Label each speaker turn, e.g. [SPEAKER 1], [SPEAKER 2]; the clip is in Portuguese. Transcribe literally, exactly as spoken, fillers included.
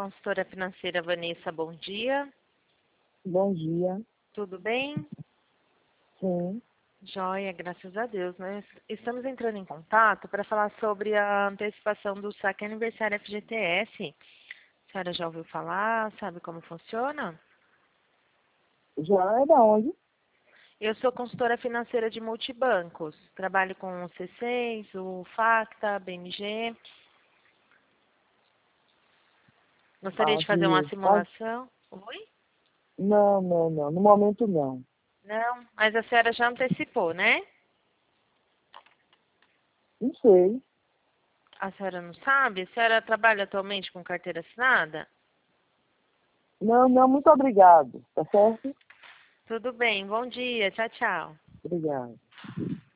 [SPEAKER 1] consultora financeira Vanessa, bom dia.
[SPEAKER 2] Bom dia.
[SPEAKER 1] Tudo bem?
[SPEAKER 2] Sim.
[SPEAKER 1] Joia, graças a Deus. Nós estamos entrando em contato para falar sobre a antecipação do saque aniversário F G T S. A senhora já ouviu falar? Sabe como funciona?
[SPEAKER 2] Já é da onde?
[SPEAKER 1] Eu sou consultora financeira de multibancos. Trabalho com o C seis, o Facta, B M G. Gostaria
[SPEAKER 2] Ah,
[SPEAKER 1] de fazer uma
[SPEAKER 2] de... ah,
[SPEAKER 1] simulação. Oi?
[SPEAKER 2] não, não, não. No momento, não.
[SPEAKER 1] Não, mas a senhora já antecipou, né?
[SPEAKER 2] Não sei.
[SPEAKER 1] A senhora não sabe? A senhora trabalha atualmente com carteira assinada?
[SPEAKER 2] Não, não, muito obrigado. Tá certo?
[SPEAKER 1] Tudo bem, bom dia, tchau, tchau.
[SPEAKER 2] Obrigado.